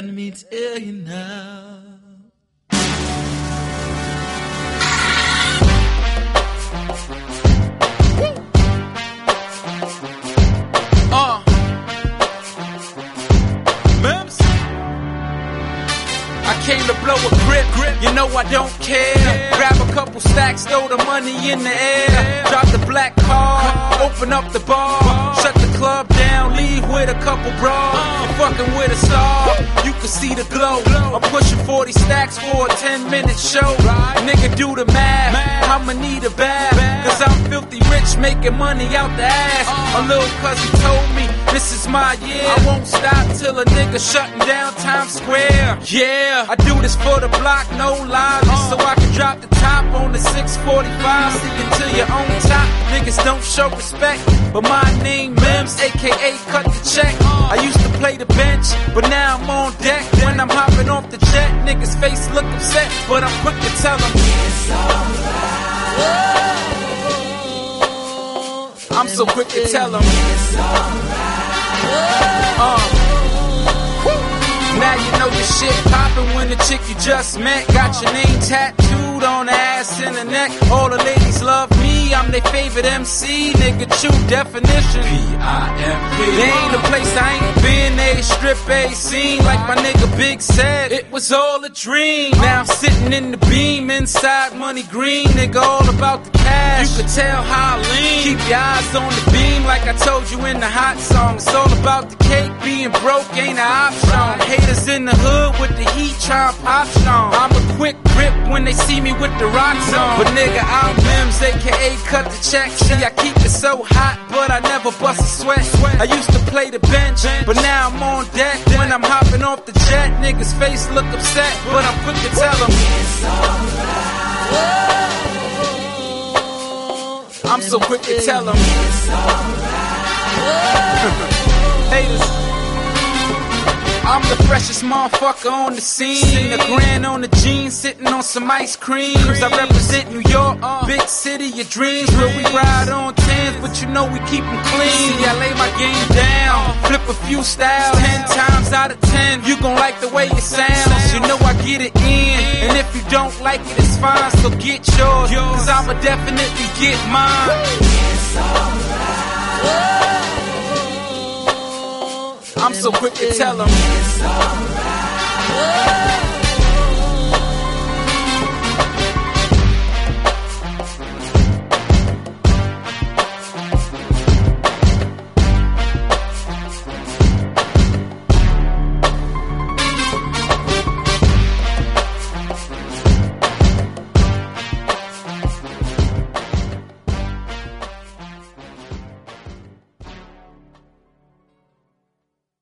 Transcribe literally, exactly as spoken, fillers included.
me tell you now. Uh. Mims. I came to blow a grip, grip. You know I don't care. Yeah. Grab a couple stacks, throw the money in the air. Yeah. Drop the black card, open up the bar, bar. Shut the club down, leave with a couple bras. Uh. You're fucking with a star, you can see the glow. glow. I'm pushing forty stacks for a ten minute show. Right. Nigga, do the math, math. I'ma need a bath, bath. Cause I'm filthy rich, making money out the ass. Uh. A little cousin told me, this is my year. I won't stop till a nigga shutting down Times Square. Yeah. I do this for the block, no lies, uh. so I can drop the top on the six forty-five. See you till you're on top. Niggas don't show respect, but my name Mims, aka cut the check. Uh. I used to play the bench, but now I'm on deck. When I'm hopping off the jet, niggas' face look upset, but I'm quick to tell them it's alright. I'm so quick to tell them it's alright. Uh. Now you know your shit poppin' when the chick you just met got your name tattooed on the ass and the neck. All the ladies love me, I'm their favorite M C. Nigga, true definition P I M P. There ain't a place I ain't been, a strip A scene. Like my nigga Big said, it was all a dream. Now I'm sitting in the beam inside Money Green. Nigga, all about the cash, you could tell how I lean. Keep your eyes on the beam like I told you in the hot song. It's all about the cake, being broke ain't an option. Haters in the hood with the heat trying pop strong. I'm a quick grip when they see me with the rocks on. But nigga, I'm Mims, aka cut the check. See, I keep it so hot, but I never bust a sweat. I used to play the bench, but now I'm on deck. When I'm hopping off the jet, niggas' face look upset, but I'm quick to tell them it's alright. I'm so quick to tell them it's alright. Haters, I'm the freshest motherfucker on the scene. A grand on the jeans, sitting on some ice creams. I represent New York, big city of dreams, where we ride on tens, but you know we keep them clean. See, I lay my game down, flip a few styles, ten times out of ten, you gon' like the way it sounds. You know I get it in, and if you don't like it, it's fine, so get yours, cause I'ma definitely get mine. It's alright. I'm so quick to tell them it's alright.